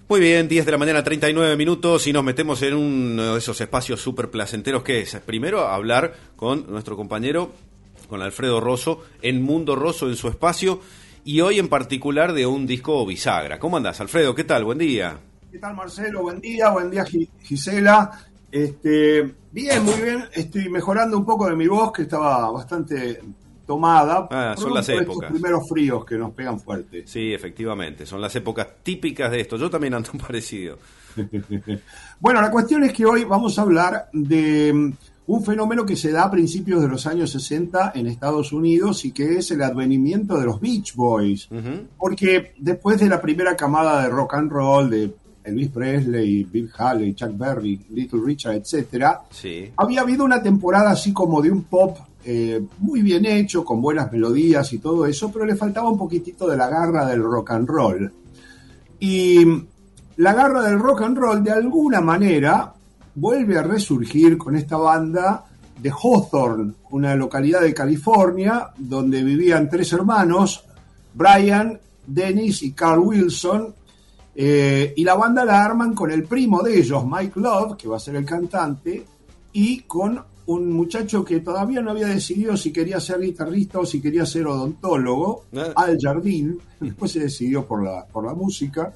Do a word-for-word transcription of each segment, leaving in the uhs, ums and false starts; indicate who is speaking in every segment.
Speaker 1: Muy bien, diez de la mañana, treinta y nueve minutos, y nos metemos en uno de esos espacios súper placenteros que es, primero, hablar con nuestro compañero, con Alfredo Rosso, en Mundo Rosso, en su espacio, y hoy en particular de un disco bisagra. ¿Cómo andás, Alfredo? ¿Qué tal? Buen día.
Speaker 2: ¿Qué tal, Marcelo? Buen día, buen día, Gisela. Este, bien, muy bien, estoy mejorando un poco de mi voz, que estaba bastante tomada.
Speaker 1: Ah, son las épocas.
Speaker 2: Estos primeros fríos que nos pegan fuerte.
Speaker 1: Sí, efectivamente, son las épocas típicas de esto. Yo también ando parecido.
Speaker 2: Bueno, la cuestión es que hoy vamos a hablar de un fenómeno que se da a principios de los años sesenta en Estados Unidos y que es el advenimiento de los Beach Boys. Uh-huh. Porque después de la primera camada de rock and roll, de Elvis Presley, Bill Haley, Chuck Berry, Little Richard, etcétera,
Speaker 1: sí,
Speaker 2: había habido una temporada así como de un pop eh, muy bien hecho, con buenas melodías y todo eso, pero le faltaba un poquitito de la garra del rock and roll. Y la garra del rock and roll, de alguna manera, vuelve a resurgir con esta banda de Hawthorne, una localidad de California, donde vivían tres hermanos, Brian, Dennis y Carl Wilson. Eh, y la banda la arman con el primo de ellos, Mike Love, que va a ser el cantante, y con un muchacho que todavía no había decidido si quería ser guitarrista o si quería ser odontólogo, ¿Eh? Al Jardín. Después se decidió por la, por la música.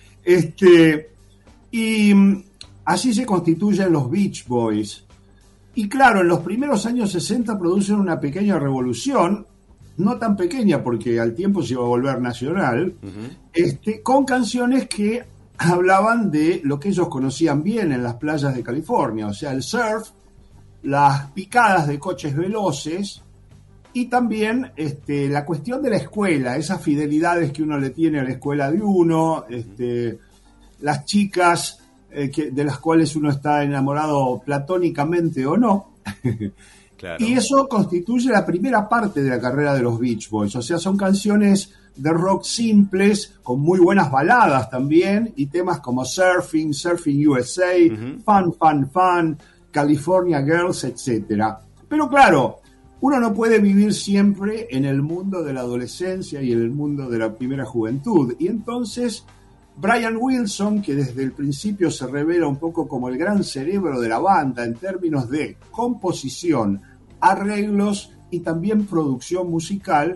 Speaker 2: Este, y así se constituyen los Beach Boys. Y claro, en los primeros años sesenta producen una pequeña revolución, no tan pequeña porque al tiempo se iba a volver nacional, uh-huh. este, con canciones que hablaban de lo que ellos conocían bien en las playas de California, o sea, el surf, las picadas de coches veloces y también este, la cuestión de la escuela, esas fidelidades que uno le tiene a la escuela de uno, este, las chicas eh, que, de las cuales uno está enamorado platónicamente o no.
Speaker 1: Claro.
Speaker 2: Y eso constituye la primera parte de la carrera de los Beach Boys. O sea, son canciones de rock simples, con muy buenas baladas también, y temas como Surfing, Surfing U S A, uh-huh. Fun, Fun, Fun, California Girls, etcétera. Pero claro, uno no puede vivir siempre en el mundo de la adolescencia y en el mundo de la primera juventud. Y entonces Brian Wilson, que desde el principio se revela un poco como el gran cerebro de la banda en términos de composición, arreglos y también producción musical,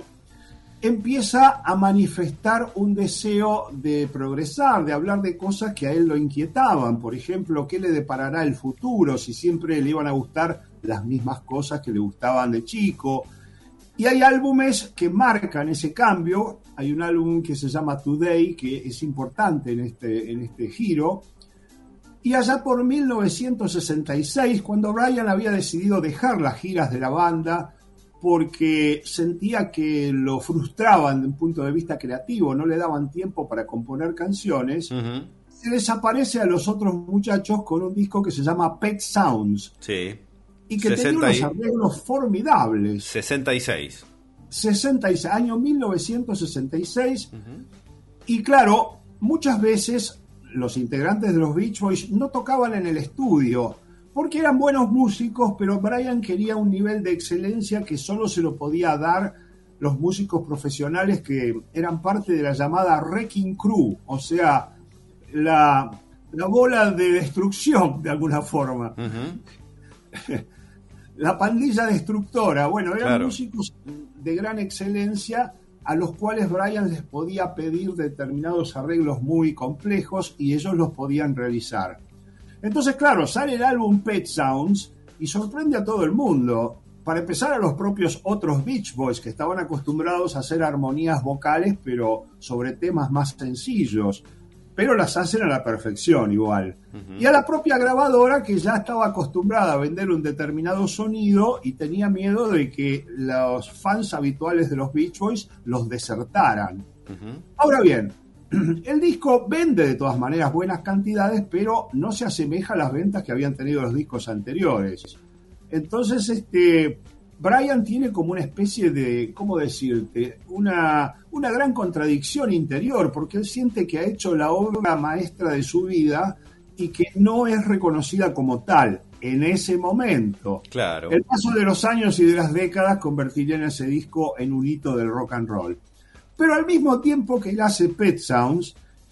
Speaker 2: empieza a manifestar un deseo de progresar, de hablar de cosas que a él lo inquietaban. Por ejemplo, ¿qué le deparará el futuro? Si siempre le iban a gustar las mismas cosas que le gustaban de chico. Y hay álbumes que marcan ese cambio. Hay un álbum que se llama Today, que es importante en este, en este giro. Y allá por mil novecientos sesenta y seis, cuando Brian había decidido dejar las giras de la banda porque sentía que lo frustraban desde un punto de vista creativo, no le daban tiempo para componer canciones, uh-huh. se desaparece a los otros muchachos con un disco que se llama Pet Sounds.
Speaker 1: Sí.
Speaker 2: Y que tenía unos arreglos formidables.
Speaker 1: sesenta y seis.
Speaker 2: sesenta y seis, año mil novecientos sesenta y seis. Uh-huh. Y claro, muchas veces los integrantes de los Beach Boys no tocaban en el estudio, porque eran buenos músicos, pero Brian quería un nivel de excelencia que solo se lo podía dar los músicos profesionales que eran parte de la llamada Wrecking Crew, o sea, la, la bola de destrucción, de alguna forma. Uh-huh. La pandilla destructora. Bueno, eran claro. músicos de gran excelencia a los cuales Brian les podía pedir determinados arreglos muy complejos y ellos los podían realizar. Entonces, claro, sale el álbum Pet Sounds y sorprende a todo el mundo. Para empezar, a los propios otros Beach Boys, que estaban acostumbrados a hacer armonías vocales, pero sobre temas más sencillos, pero las hacen a la perfección igual. Uh-huh. Y a la propia grabadora, que ya estaba acostumbrada a vender un determinado sonido y tenía miedo de que los fans habituales de los Beach Boys los desertaran. Uh-huh. Ahora bien, el disco vende de todas maneras buenas cantidades, pero no se asemeja a las ventas que habían tenido los discos anteriores. Entonces, este, Brian tiene como una especie de, ¿cómo decirte? Una, una gran contradicción interior, porque él siente que ha hecho la obra maestra de su vida y que no es reconocida como tal en ese momento.
Speaker 1: Claro.
Speaker 2: El paso de los años y de las décadas convertirían ese disco en un hito del rock and roll. Pero al mismo tiempo que él hace Pet Sounds,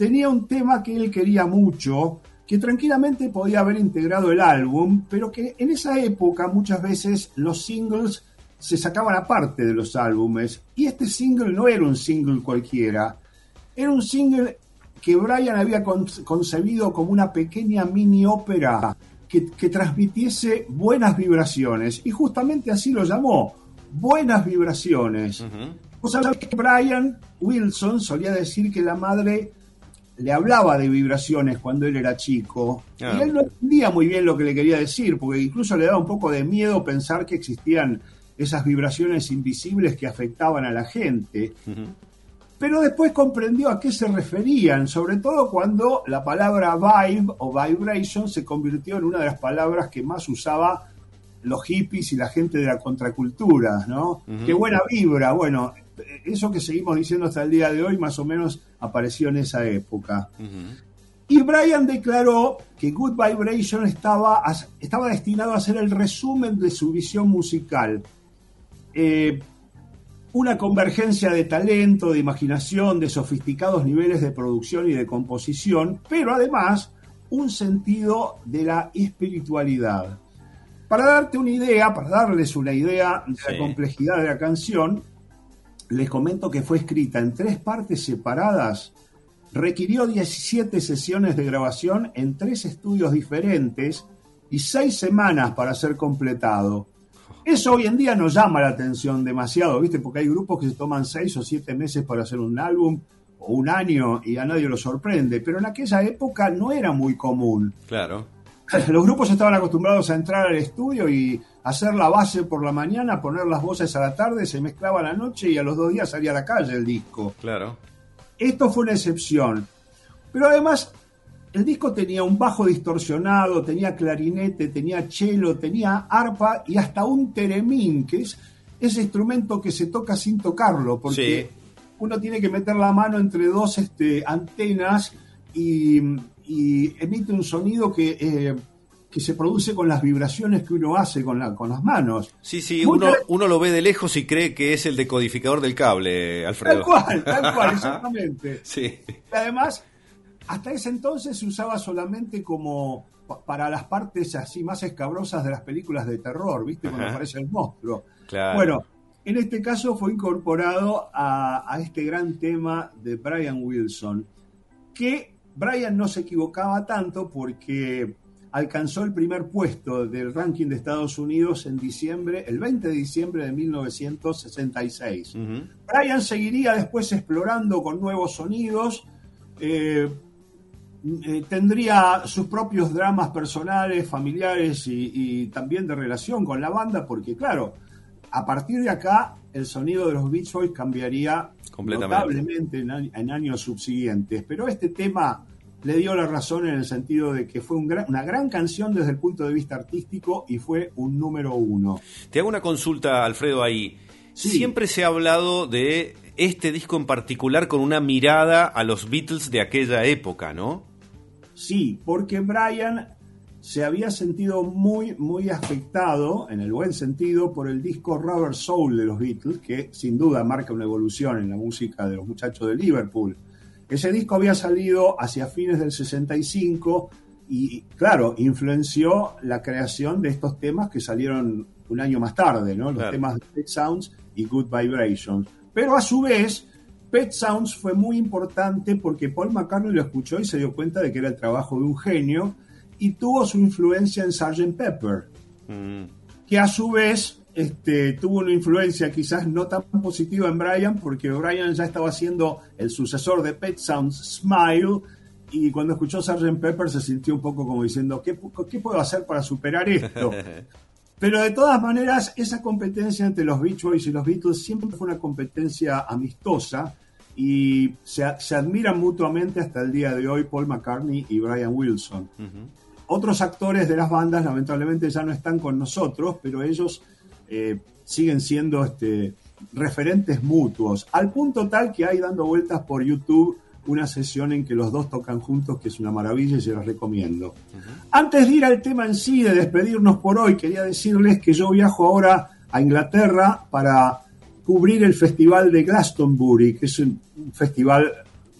Speaker 2: tenía un tema que él quería mucho, que tranquilamente podía haber integrado el álbum, pero que en esa época muchas veces los singles se sacaban aparte de los álbumes, y este single no era un single cualquiera, era un single que Brian había con, concebido como una pequeña mini ópera que, que transmitiese buenas vibraciones, y justamente así lo llamó, Buenas Vibraciones. Uh-huh. Vos sabés que Brian Wilson solía decir que la madre le hablaba de vibraciones cuando él era chico, ah. y él no entendía muy bien lo que le quería decir, porque incluso le daba un poco de miedo pensar que existían esas vibraciones invisibles que afectaban a la gente. Uh-huh. Pero después comprendió a qué se referían, sobre todo cuando la palabra vibe o vibration se convirtió en una de las palabras que más usaba los hippies y la gente de la contracultura, ¿no? Uh-huh. Qué buena vibra. Bueno, eso que seguimos diciendo hasta el día de hoy más o menos apareció en esa época. Uh-huh. Y Brian declaró que Good Vibration estaba, estaba destinado a ser el resumen de su visión musical. Eh, una convergencia de talento, de imaginación, de sofisticados niveles de producción y de composición, pero además un sentido de la espiritualidad. Para darte una idea, para darles una idea de la sí. complejidad de la canción, les comento que fue escrita en tres partes separadas, requirió diecisiete sesiones de grabación en tres estudios diferentes y seis semanas para ser completado. Eso hoy en día no llama la atención demasiado, ¿viste? Porque hay grupos que se toman seis o siete meses para hacer un álbum, o un año, y a nadie lo sorprende. Pero en aquella época no era muy común.
Speaker 1: Claro.
Speaker 2: Los grupos estaban acostumbrados a entrar al estudio y hacer la base por la mañana, poner las voces a la tarde, se mezclaba a la noche y a los dos días salía a la calle el disco.
Speaker 1: Claro.
Speaker 2: Esto fue una excepción. Pero además, el disco tenía un bajo distorsionado, tenía clarinete, tenía cello, tenía arpa y hasta un teremín, que es ese instrumento que se toca sin tocarlo, porque sí. uno tiene que meter la mano entre dos este, antenas y... y emite un sonido que, eh, que se produce con las vibraciones que uno hace con, la, con las manos.
Speaker 1: Sí, sí, uno, Mucha... uno lo ve de lejos y cree que es el decodificador del cable, Alfredo.
Speaker 2: Tal cual, tal cual, exactamente.
Speaker 1: Sí.
Speaker 2: Y además, hasta ese entonces se usaba solamente como para las partes así más escabrosas de las películas de terror, ¿viste? Cuando Ajá. aparece el monstruo.
Speaker 1: Claro.
Speaker 2: Bueno, en este caso fue incorporado a, a este gran tema de Brian Wilson, que Brian no se equivocaba tanto porque alcanzó el primer puesto del ranking de Estados Unidos en diciembre, el veinte de diciembre de mil novecientos sesenta y seis. Uh-huh. Brian seguiría después explorando con nuevos sonidos, eh, eh, tendría sus propios dramas personales, familiares y, y también de relación con la banda, porque claro, a partir de acá el sonido de los Beach Boys cambiaría notablemente en, en años subsiguientes, pero este tema le dio la razón en el sentido de que fue un gran, una gran canción desde el punto de vista artístico y fue un número uno.
Speaker 1: Te hago una consulta, Alfredo, ahí. Sí. Siempre se ha hablado de este disco en particular con una mirada a los Beatles de aquella época, ¿no?
Speaker 2: Sí, porque Brian se había sentido muy, muy afectado, en el buen sentido, por el disco Rubber Soul de los Beatles, que sin duda marca una evolución en la música de los muchachos de Liverpool. Ese disco había salido hacia fines del sesenta y cinco y, claro, influenció la creación de estos temas que salieron un año más tarde, ¿no? Los claro. temas de Pet Sounds y Good Vibrations. Pero a su vez, Pet Sounds fue muy importante porque Paul McCartney lo escuchó y se dio cuenta de que era el trabajo de un genio y tuvo su influencia en sergeant Pepper, mm. que a su vez este, tuvo una influencia quizás no tan positiva en Brian, porque Brian ya estaba haciendo el sucesor de Pet Sounds, Smile, y cuando escuchó sergeant Pepper se sintió un poco como diciendo, ¿qué, qué puedo hacer para superar esto? Pero de todas maneras, esa competencia entre los Beach Boys y los Beatles siempre fue una competencia amistosa y se, se admiran mutuamente hasta el día de hoy Paul McCartney y Brian Wilson. Uh-huh. Otros actores de las bandas lamentablemente ya no están con nosotros, pero ellos eh, siguen siendo este, referentes mutuos, al punto tal que hay dando vueltas por YouTube una sesión en que los dos tocan juntos, que es una maravilla y se las recomiendo. Uh-huh. Antes de ir al tema en sí, de despedirnos por hoy, quería decirles que yo viajo ahora a Inglaterra para cubrir el festival de Glastonbury, que es un festival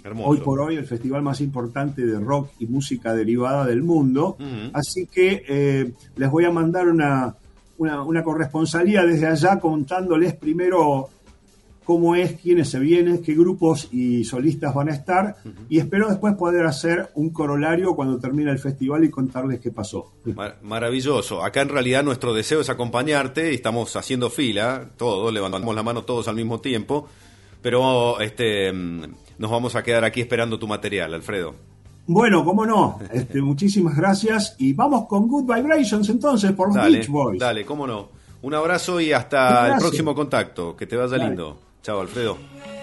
Speaker 1: Hermoso.
Speaker 2: Hoy por hoy el festival más importante de rock y música derivada del mundo. Uh-huh. Así que eh, les voy a mandar una, una, una corresponsalía desde allá contándoles primero cómo es, quiénes se vienen, qué grupos y solistas van a estar, uh-huh. y espero después poder hacer un corolario cuando termine el festival y contarles qué pasó.
Speaker 1: Mar- maravilloso. Acá en realidad nuestro deseo es acompañarte y estamos haciendo fila, todos, levantamos la mano todos al mismo tiempo, pero este nos vamos a quedar aquí esperando tu material, Alfredo.
Speaker 2: Bueno, cómo no. Este, muchísimas gracias y vamos con Good Vibrations entonces por los
Speaker 1: dale,
Speaker 2: Beach Boys.
Speaker 1: Dale, cómo no. Un abrazo y hasta gracias. El próximo contacto. Que te vaya dale. Lindo. Chao, Alfredo.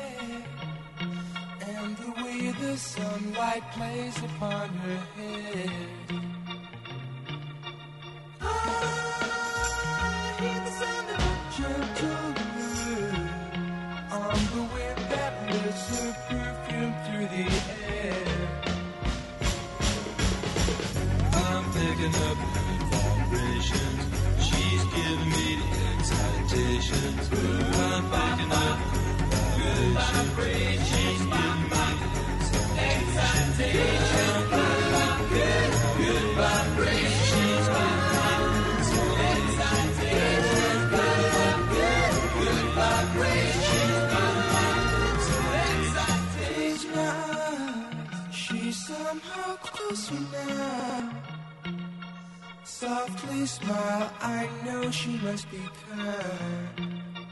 Speaker 3: Somehow closer now. Softly smile, I know she must be kind.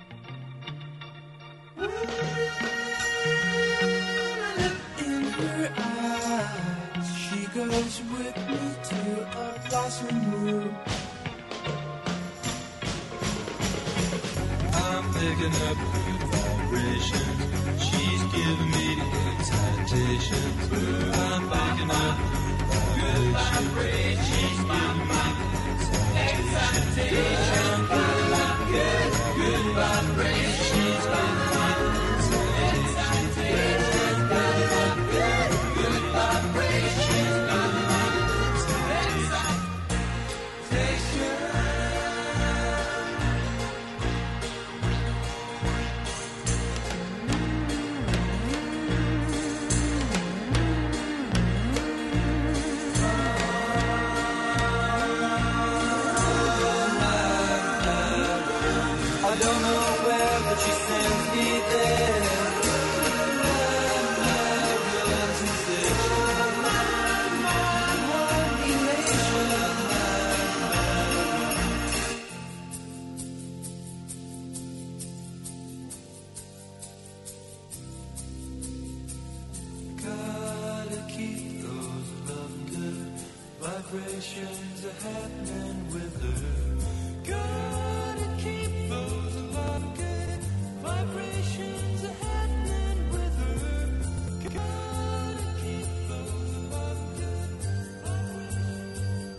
Speaker 3: In her eyes, she goes with me to a blossom room. I'm picking up good vibrations. She's giving me excitations. I'm picking up good vibrations. She's giving me excitation. Good, good vibrations. She's giving me excitation. Good, good vibrations. She's giving me excitation. Vibrations are happening with her. Gotta keep those love good vibrations are happening with her. Gotta keep those love good vibrations.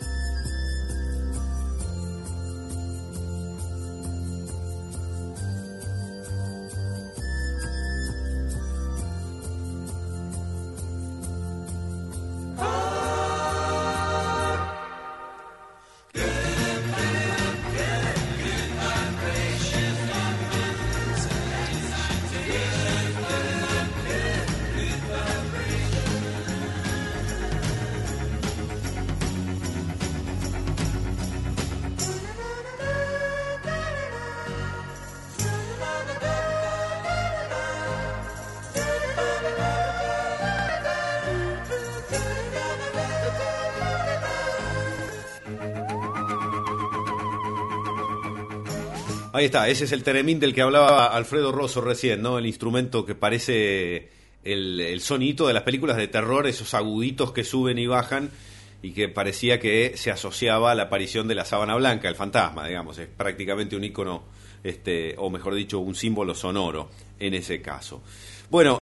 Speaker 1: Ahí está, ese es el teremín del que hablaba Alfredo Rosso recién, ¿no? El instrumento que parece el, el sonito de las películas de terror, esos aguditos que suben y bajan, y que parecía que se asociaba a la aparición de la sábana blanca, el fantasma, digamos. Es prácticamente un ícono, este, o mejor dicho, un símbolo sonoro en ese caso. Bueno.